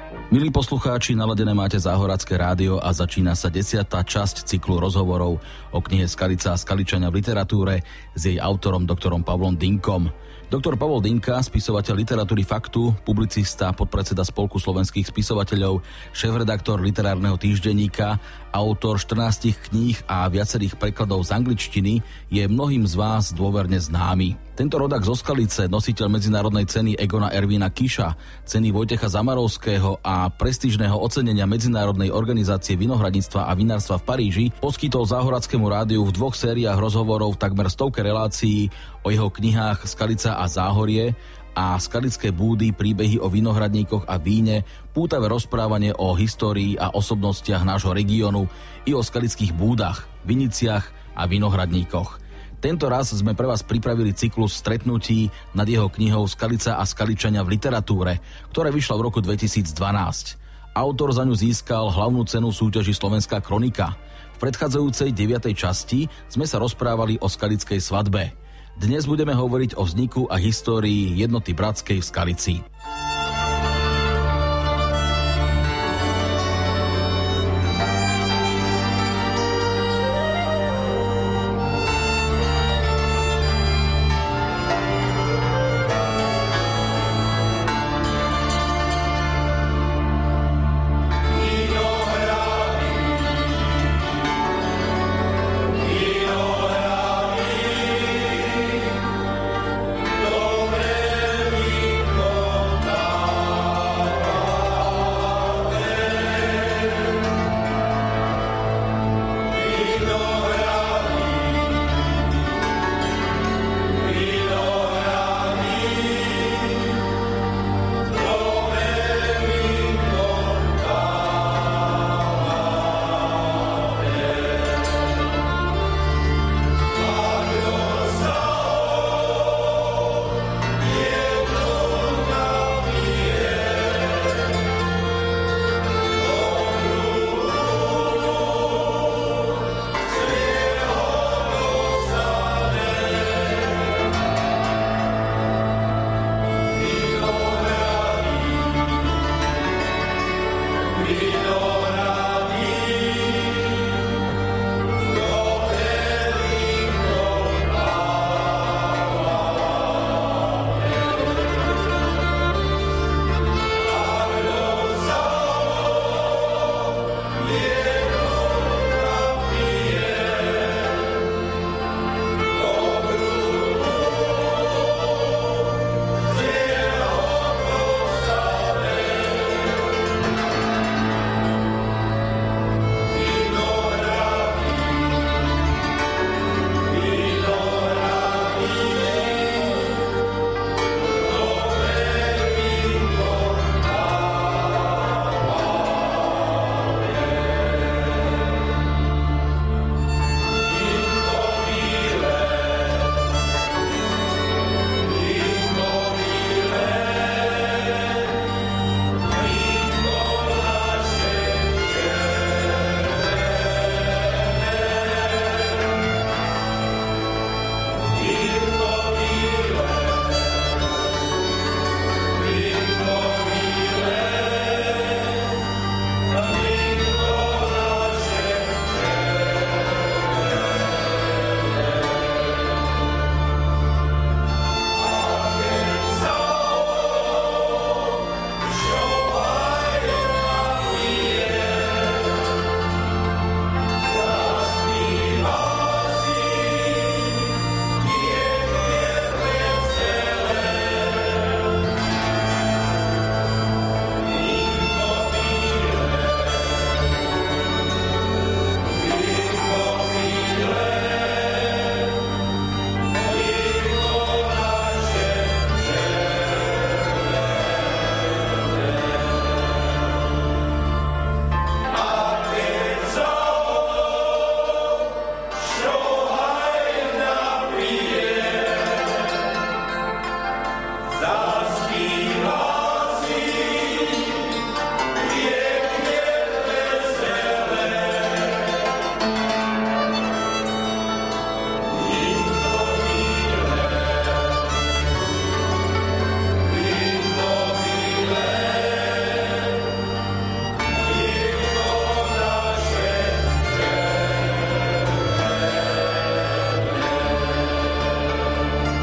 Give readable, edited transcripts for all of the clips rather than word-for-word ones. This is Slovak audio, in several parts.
Milí poslucháči, naladené máte Záhoracké rádio a začína sa 10. časť cyklu rozhovorov o knihe Skalica a Skaličania v literatúre s jej autorom doktorom Pavlom Dynkom. Doktor Pavol Dynka, spisovateľ literatúry Faktu, publicista, podpredseda Spolku slovenských spisovateľov, šéfredaktor literárneho týždenníka, autor 14 kníh a viacerých prekladov z angličtiny, je mnohým z vás dôverne známy. Tento rodak zo Skalice, nositeľ medzinárodnej ceny Egona Ervína Kiša, ceny Vojtecha Zamarovského a prestížneho ocenenia Medzinárodnej organizácie vinohradníctva a vinárstva v Paríži, poskytol Záhorackému rádiu v 2 sériách rozhovorov takmer 100 relácií o jeho knihách Skalica a Záhorie a Skalické búdy, príbehy o vinohradníkoch a víne, pútavé rozprávanie o histórii a osobnostiach nášho regiónu i o skalických búdach, viniciach a vinohradníkoch. Tento raz sme pre vás pripravili cyklus stretnutí nad jeho knihou Skalica a Skaličania v literatúre, ktorá vyšla v roku 2012. Autor za ňu získal hlavnú cenu súťaži Slovenská kronika. V predchádzajúcej 9. časti sme sa rozprávali o skalickej svadbe. Dnes budeme hovoriť o vzniku a histórii jednoty bratskej v Skalici. Dobre víko.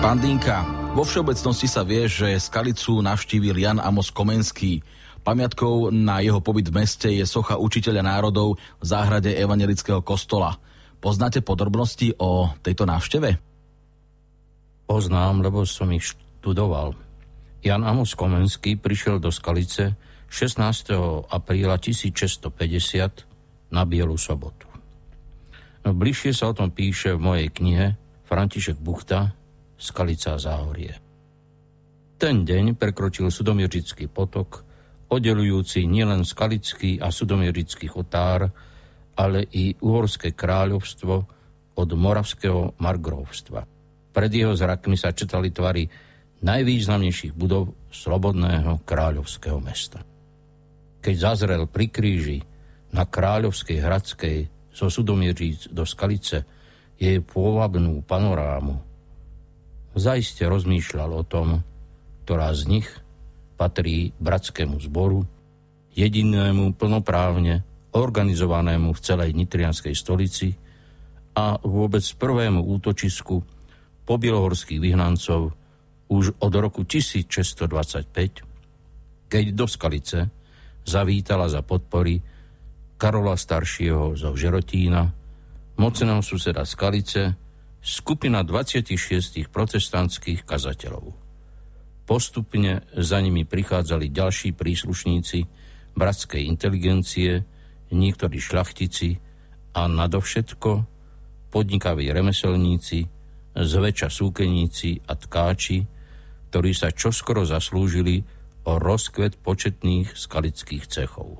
Pán Dinka, vo všeobecnosti sa vie, že Skalicu navštívil Jan Amos Komenský. Pamiatkou na jeho pobyt v meste je socha učiteľa národov v záhrade Evanjelického kostola. Poznáte podrobnosti o tejto návšteve? Poznám, lebo som ich študoval. Jan Amos Komenský prišiel do Skalice 16. apríla 1650 na Bielu sobotu. No, bližšie sa o tom píše v mojej knihe František Buchta Skalica a záhorie. Ten deň prekročil Sudomieržický potok, oddelujúci nielen Skalický a Sudomieržický chotár, ale i Uhorské kráľovstvo od Moravského margrófstva. Pred jeho zrakmi sa četali tvary najvýznamnejších budov slobodného kráľovského mesta. Keď zazrel pri kríži na Kráľovskej Hradskej zo Sudomieříc do Skalice jej pôvabnú panorámu, zaiste rozmýšľal o tom, ktorá z nich patrí bratskému zboru, jedinému plnoprávne organizovanému v celej nitrianskej stolici a vôbec prvému útočisku pobielohorských vyhnancov už od roku 1625, keď do Skalice zavítala za podpory Karola staršieho zo Žerotína, mocného suseda Skalice, skupina 26 protestantských kazateľov. Postupne za nimi prichádzali ďalší príslušníci bratskej inteligencie, niektorí šľachtici a nadovšetko podnikaví remeselníci, zväčša súkeníci a tkáči, ktorí sa čoskoro zaslúžili o rozkvet početných skalických cechov.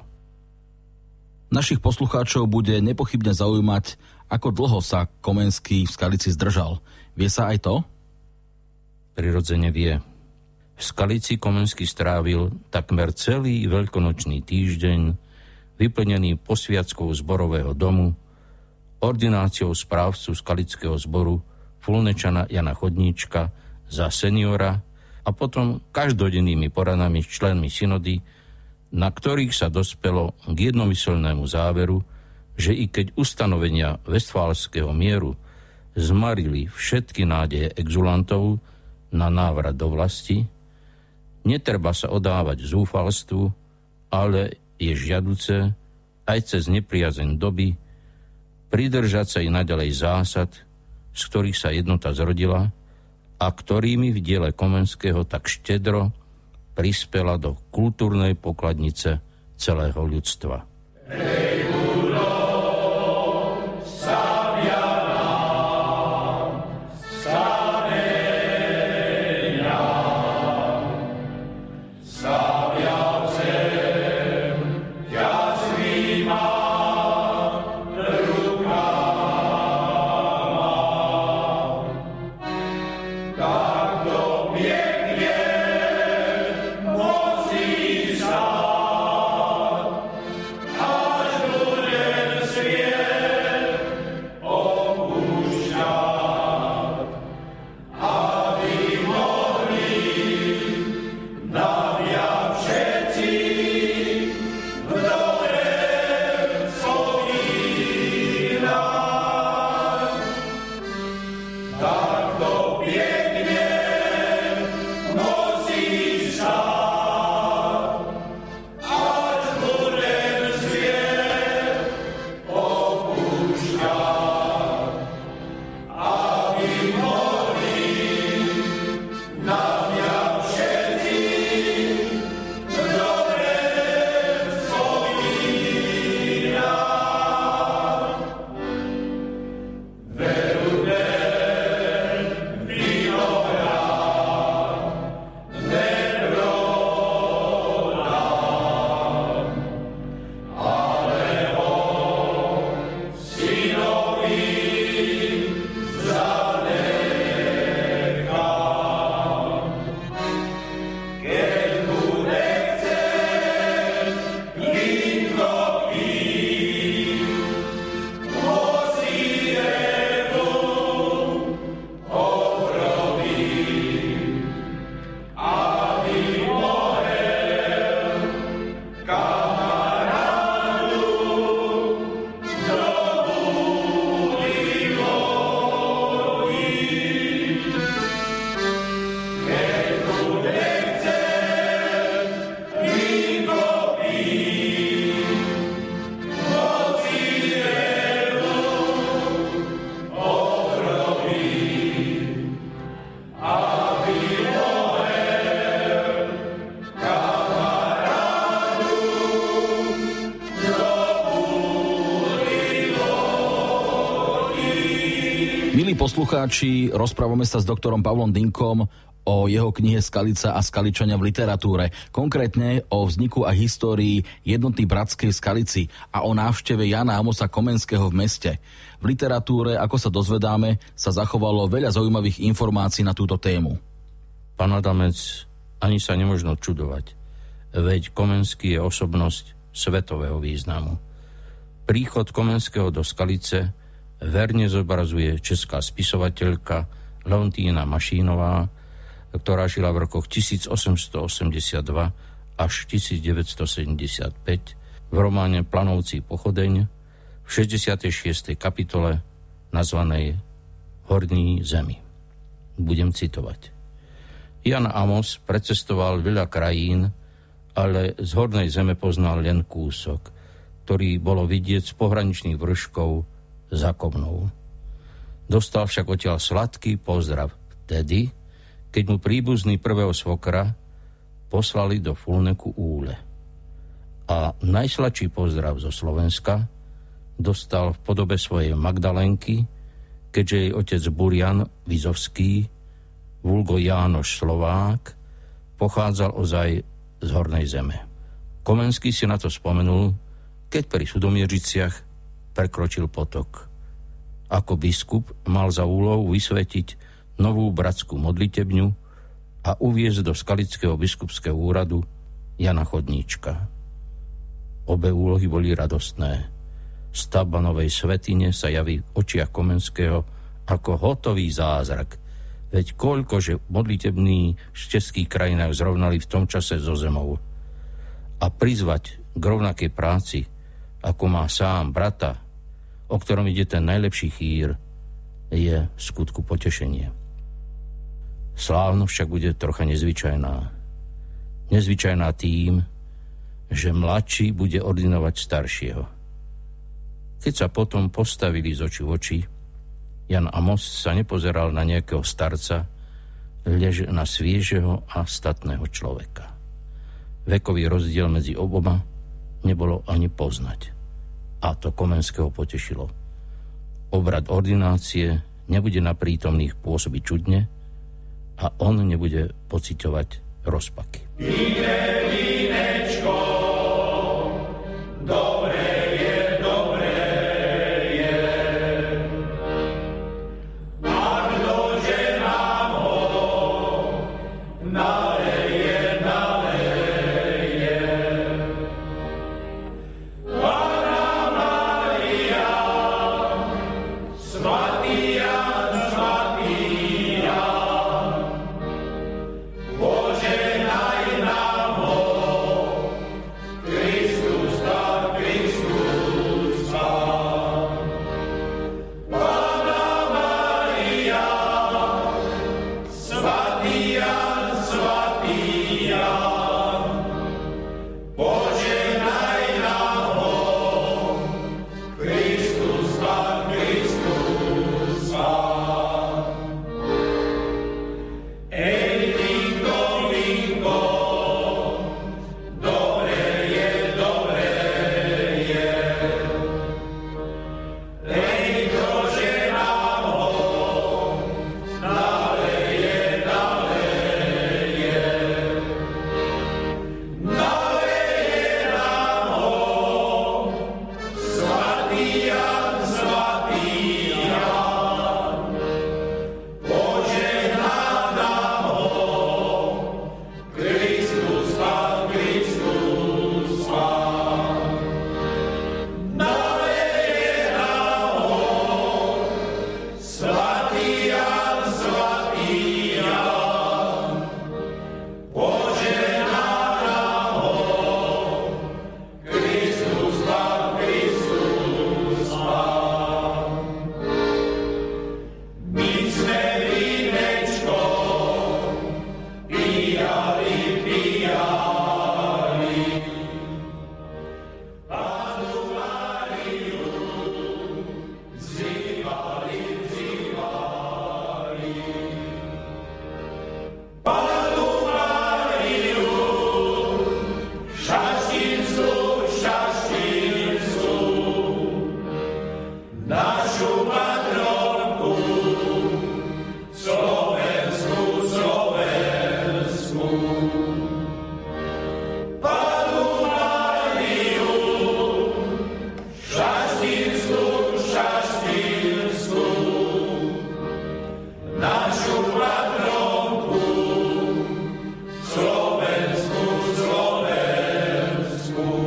Našich poslucháčov bude nepochybne zaujímať, ako dlho sa Komenský v Skalici zdržal. Vie sa aj to? Prirodzene vie. V Skalici Komenský strávil takmer celý veľkonočný týždeň, vyplnený posviackou zborového domu, ordináciou správcu Skalického zboru Fulnečana Jana Chodníčka za seniora a potom každodennými poradami s členmi synody, na ktorých sa dospelo k jednomyselnému záveru, že i keď ustanovenia Vestfálskeho mieru zmarili všetky nádeje exulantov na návrat do vlasti, netreba sa odávať zúfalstvu, ale je žiaduce aj cez nepriazeň doby pridržať sa i naďalej zásad, z ktorých sa jednota zrodila a ktorými v diele Komenského tak štedro prispela do kultúrnej pokladnice celého ľudstva. Moci štát, až do Milí poslucháči, rozprávame sa s doktorom Pavlom Dinkom o jeho knihe Skalica a Skaličania v literatúre. Konkrétne o vzniku a histórii jednoty bratskej Skalici a o návšteve Jána Amosa Komenského v meste. V literatúre, ako sa dozvedáme, sa zachovalo veľa zaujímavých informácií na túto tému. Pán Adamec, ani sa nemožno čudovať, veď Komenský je osobnosť svetového významu. Príchod Komenského do Skalice verne zobrazuje česká spisovateľka Leontýna Mašínová, ktorá žila v rokoch 1882 až 1975 v románe Planovcí pochodeň v 66. kapitole nazvanej Horní zemi. Budem citovať. Jan Amos precestoval veľa krajín, ale z Hornej zeme poznal len kúsok, ktorý bolo vidieť z pohraničných vrškov za Komnou. Dostal však odtiaľ sladký pozdrav vtedy, keď mu príbuzní prvého svokra poslali do Fulneku úle. A najsladší pozdrav zo Slovenska dostal v podobe svojej Magdalenky, keďže jej otec Burian Vizovský, vulgo Jánoš Slovák, pochádzal ozaj z Hornej zeme. Komenský si na to spomenul, keď pri Sudomieržiciach prekročil potok. Ako biskup mal za úlohu vysvetiť novú bratskú modlitebňu a uviesť do skalického biskupského úradu Jana Chodníčka. Obe úlohy boli radostné. Stavba novej svätyne sa javí v očiach Komenského ako hotový zázrak. Veď koľkože modlitební v českých krajinách zrovnali v tom čase so zemou. A prizvať k rovnakej práci, ako má sám brata, o ktorom ide ten najlepší chýr, je v skutku potešenie. Slávnosť však bude trocha nezvyčajná. Nezvyčajná tým, že mladší bude ordinovať staršieho. Keď sa potom postavili z očí v oči, Jan Amos sa nepozeral na nejakého starca, lež na sviežeho a statného človeka. Vekový rozdiel medzi oboma nebolo ani poznať. A to Komenského potešilo. Obrad ordinácie nebude na prítomných pôsobiť čudne a on nebude pociťovať rozpaky. Vínečko, dobre je, dobre je. A kdože nám ho naleje, naleje. Požehnaj nám ho.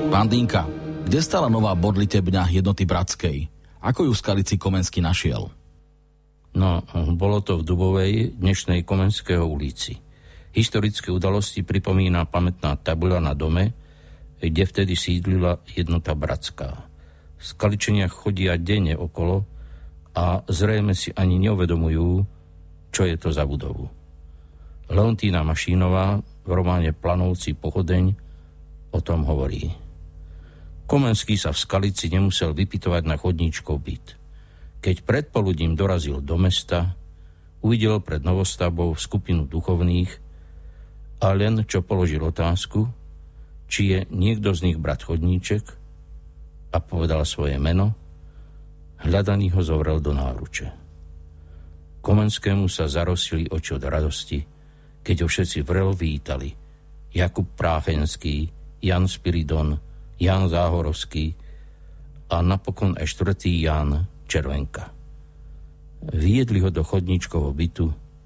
Pán Dinka, kde stala nová modlitebňa Jednoty bratskej? Ako ju v Skalici Komenský našiel? No, bolo to v Dubovej, dnešnej Komenského ulici. Historické udalosti pripomína pamätná tabuľa na dome, kde vtedy sídlila Jednota bratská. Skaličania chodia denne okolo a zrejme si ani neuvedomujú, čo je to za budovu. Leontína Mašínová v románe Planovci pochodeň o tom hovorí. Komenský sa v Skalici nemusel vypytovať na chodníčkov byt. Keď predpoludním dorazil do mesta, uvidel pred novostavbou skupinu duchovných a len čo položil otázku, či je niekto z nich brat Chodníček a povedal svoje meno, hľadaný ho zovrel do náruče. Komenskému sa zarosili oči od radosti, keď ho všetci vrelo vítali. Jakub Práchenský, Jan Spiridon, Jan Záhorovský a napokon aj 4. Jan Červenka. Viedli ho do chodníčkovho bytu,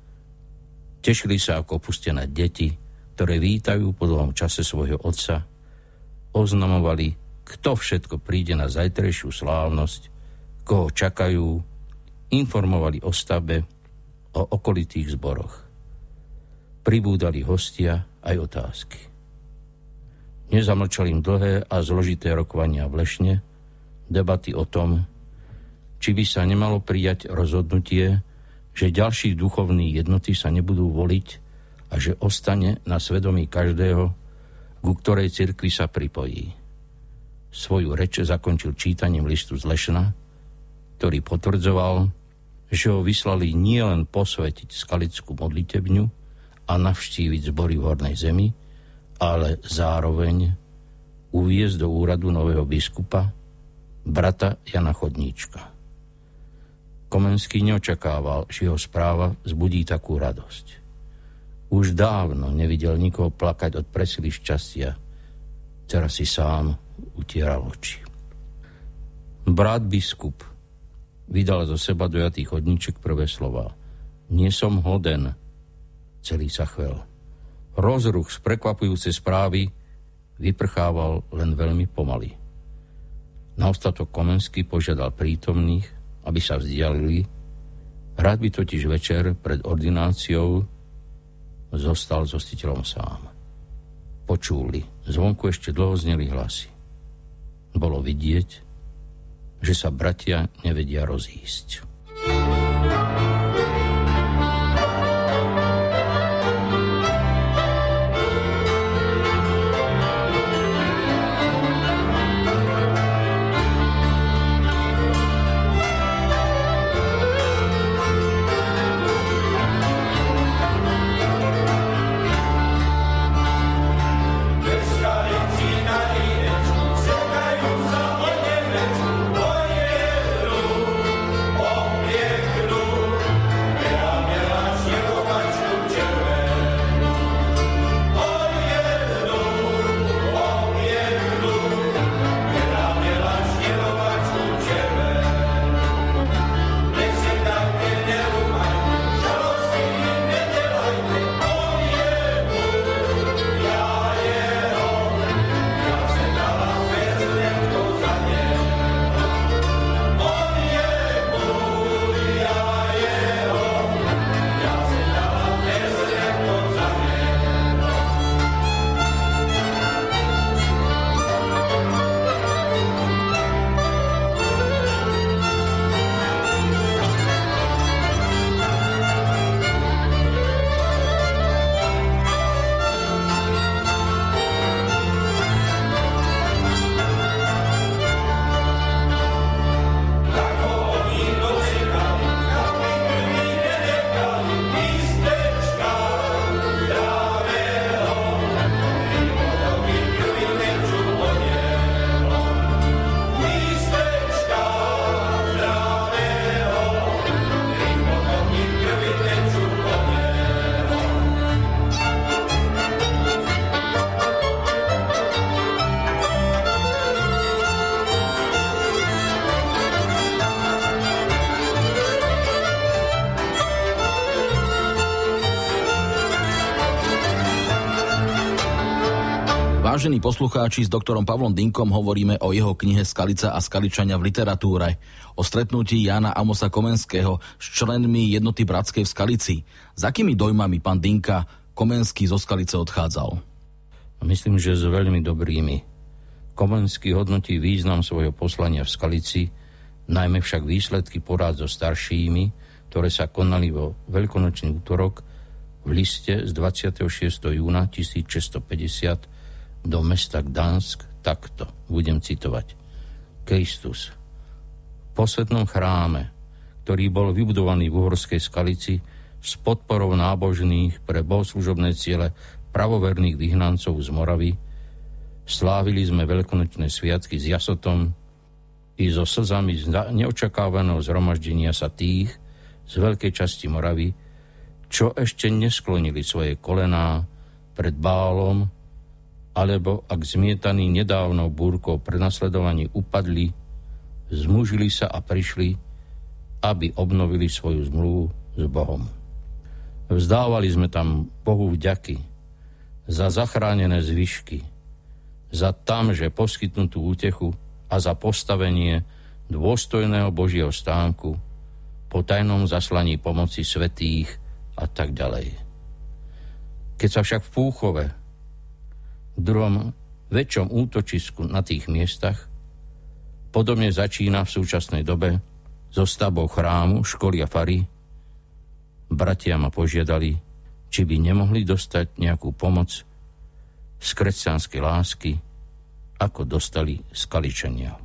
tešili sa ako opustené deti, ktoré vítajú po dlhom čase svojho otca, oznamovali, kto všetko príde na zajtrajšiu slávnosť, koho čakajú, informovali o stave, o okolitých zboroch. Pribúdali hostia aj otázky. Nezamlčali im dlhé a zložité rokovania v Lešne, debaty o tom, či by sa nemalo prijať rozhodnutie, že ďalší duchovní jednoty sa nebudú voliť a že ostane na svedomí každého, ku ktorej cirkvi sa pripojí. Svoju reč zakončil čítaním listu z Lešna, ktorý potvrdzoval, že ho vyslali nielen posvetiť skalickú modlitebňu a navštíviť zbory v Hornej Zemi, ale zároveň uviesť do úradu nového biskupa, brata Jana Chodníčka. Komenský neočakával, že jeho správa vzbudí takú radosť. Už dávno nevidel nikoho plakať od presily šťastia. Teraz si sám utieral oči. Brat biskup vydal zo seba dojatý Chodníček prvé slová. Nie som hoden, celý sa chvel. Rozruch z prekvapujúcej správy vyprchával len veľmi pomaly. Na ostatok Komenský požiadal prítomných, aby sa vzdialili. Rád by totiž večer pred ordináciou zostal s hostiteľom sám. Počuli, zvonku ešte dlho zneli hlasy. Bolo vidieť, že sa bratia nevedia rozísť. Yeah. Vážení poslucháči, s doktorom Pavlom Dynkom hovoríme o jeho knihe Skalica a Skaličania v literatúre, o stretnutí Jána Amosa Komenského s členmi Jednoty bratskej v Skalici. S akými dojmami, pán Dynka, Komenský zo Skalice odchádzal? Myslím, že s veľmi dobrými. Komenský hodnotí význam svojho poslania v Skalici, najmä však výsledky porád so staršími, ktoré sa konali vo Veľkonočný útorok v liste z 26. júna 1650 do mesta Gdansk takto. Budem citovať. Kristus. V posvetnom chráme, ktorý bol vybudovaný v Uhorskej Skalici s podporou nábožných pre bohoslužobné ciele pravoverných vyhnancov z Moravy, slávili sme veľkonočné sviatky s jasotom i so slzami z neočakávaného zhromaždenia sa tých z veľkej časti Moravy, čo ešte nesklonili svoje kolená pred Bálom, alebo ak zmietaní nedávnou búrkou prenasledovaní upadli, zmužili sa a prišli, aby obnovili svoju zmluvu s Bohom. Vzdávali sme tam Bohu vďaky za zachránené zvyšky, za tamže poskytnutú útechu a za postavenie dôstojného Božieho stánku po tajnom zaslaní pomoci svätých a tak ďalej. Keď sa však v Púchove, v druhom väčšom útočisku na tých miestach, podobne začína v súčasnej dobe so stavbou chrámu, školy a fary, bratia ma požiadali, či by nemohli dostať nejakú pomoc z kresťanskej lásky, ako dostali Skaličania.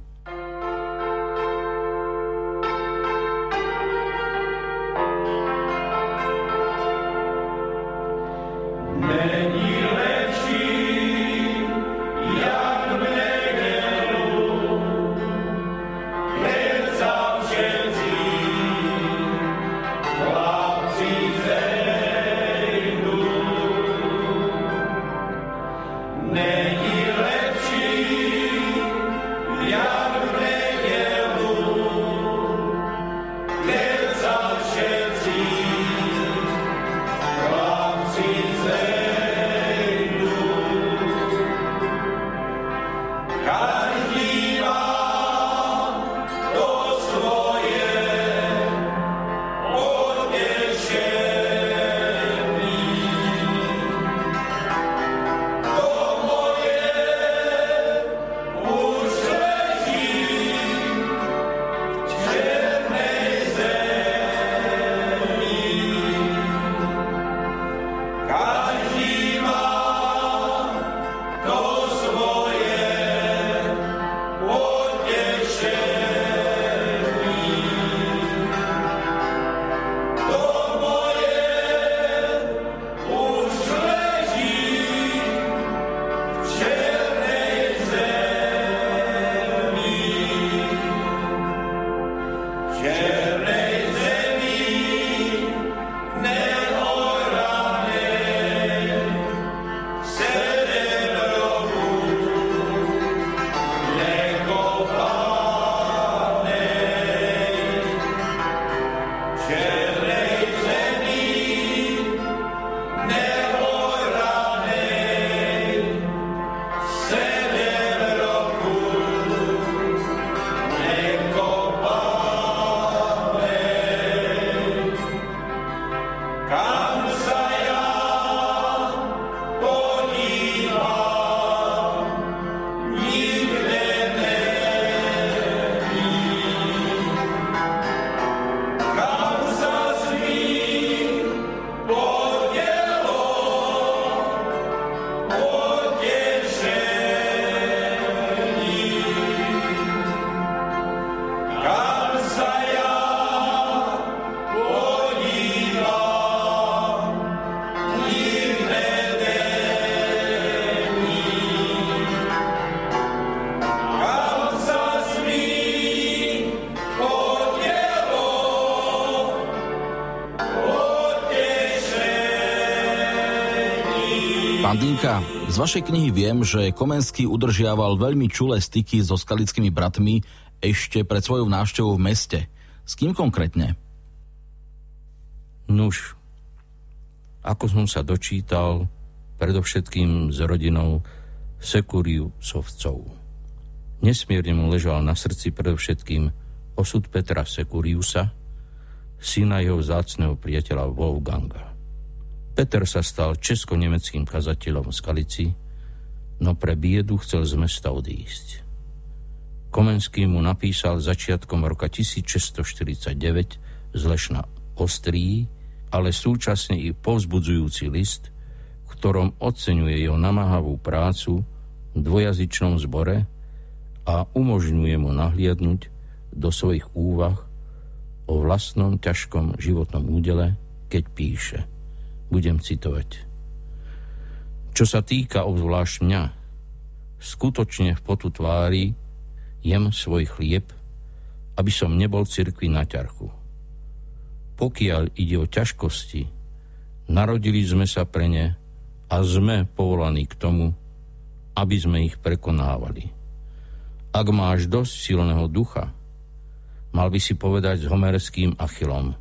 Pán Dynka, z vašej knihy viem, že Komenský udržiaval veľmi čulé styky so skalickými bratmi ešte pred svojou návštevou v meste. S kým konkrétne? Nuž, ako som sa dočítal, predovšetkým s rodinou Sekuriusovcov. Nesmierne mu ležal na srdci predovšetkým osud Petra Sekuriusa, syna jeho vzácneho priateľa Wolfganga. Peter sa stal česko-nemeckým kazateľom v Skalici, no pre biedu chcel z mesta odísť. Komenský mu napísal začiatkom roka 1649 z Lešna Ostrý, ale súčasne i povzbudzujúci list, v ktorom oceňuje jeho namáhavú prácu v dvojazyčnom zbore a umožňuje mu nahliadnuť do svojich úvah o vlastnom ťažkom životnom údele, keď píše. Budem citovať. Čo sa týka obzvlášť mňa, skutočne v potu tvári jem svoj chlieb, aby som nebol cirkvi na ťarchu. Pokiaľ ide o ťažkosti, narodili sme sa pre ne a sme povolaní k tomu, aby sme ich prekonávali. Ak máš dosť silného ducha, mal by si povedať s homerským Achillom: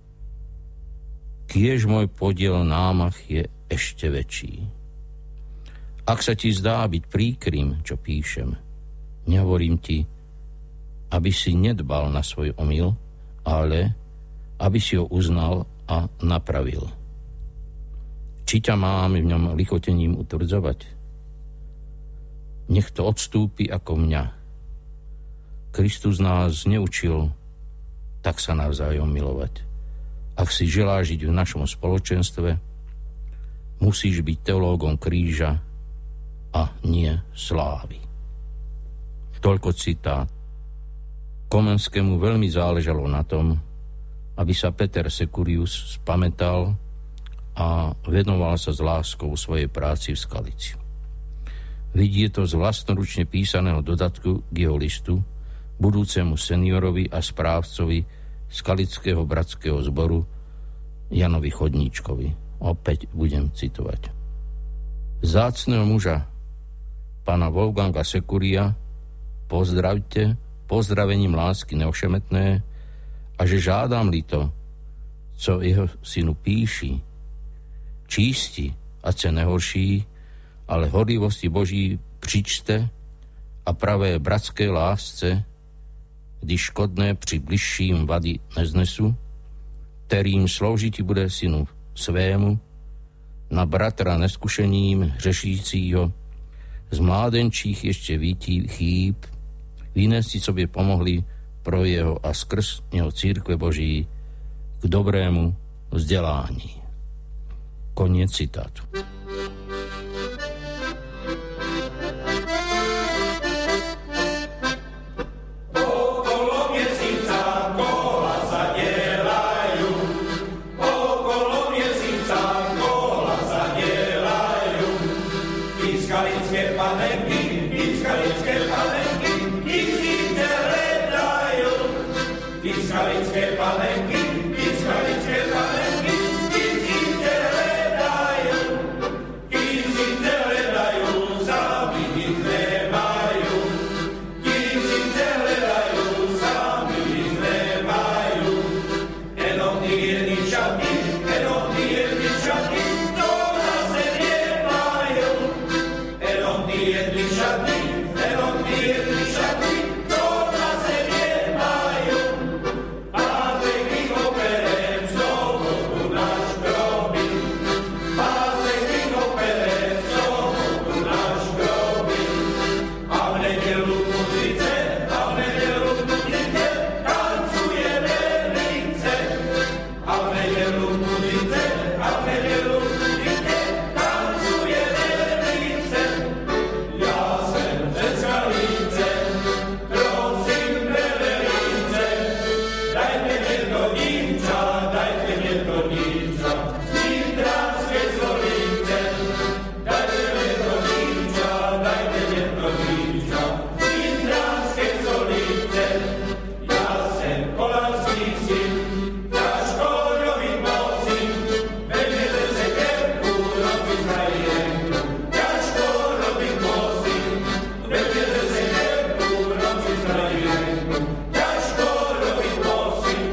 kiež môj podiel námach je ešte väčší. Ak sa ti zdá byť príkrym, čo píšem, nehovorím ti, aby si nedbal na svoj omyl, ale aby si ho uznal a napravil. Či ťa mám v ňom lichotením utvrdzovať? Nech to odstúpi ako mňa. Kristus nás neučil tak sa navzájom milovať. Ak si želáš žiť v našom spoločenstve, musíš byť teológom kríža a nie slávy. Toľko citát. Komenskému veľmi záležalo na tom, aby sa Peter Sekurius spamätal a venoval sa s láskou svojej práci v Skalici. Vidie to z vlastnoručne písaného dodatku k jeho listu budúcemu seniorovi a správcovi Skalického bratského zboru Janovi Chodníčkovi. Opäť budem citovať. Vzácneho muža pána Wolfganga Sekuria pozdravte pozdravením lásky neošemetné a že žádám-li to, co jeho synu píši, čísti a ce nehorší, ale horlivosti Boží přičte a pravé bratské lásce, když škodné při bližším vady neznesu, kterým sloužiti bude synu svému, na bratra neskušením hřešícího, z mládenčích ještě vítí chýb, výnesti sobě pomohli pro jeho a skrz jeho církve Boží k dobrému vzdělání. Koniec citátu.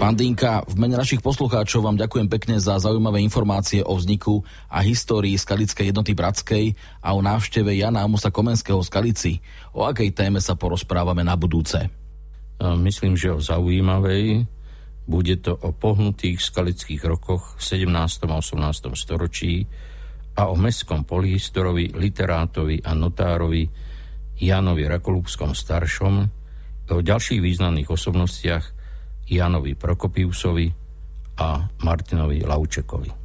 Pán Dynka, v mene našich poslucháčov vám ďakujem pekne za zaujímavé informácie o vzniku a histórii Skalickej jednoty bratskej a o návšteve Jana Amosa Komenského v Skalici. O akej téme sa porozprávame na budúce? Myslím, že o zaujímavej. Bude to o pohnutých skalických rokoch v 17. a 18. storočí a o mestskom polihistorovi, literátovi a notárovi Jánovi Rakolúbskom staršom, o ďalších významných osobnostiach Jánovi Prokopiusovi a Martinovi Laučekovi.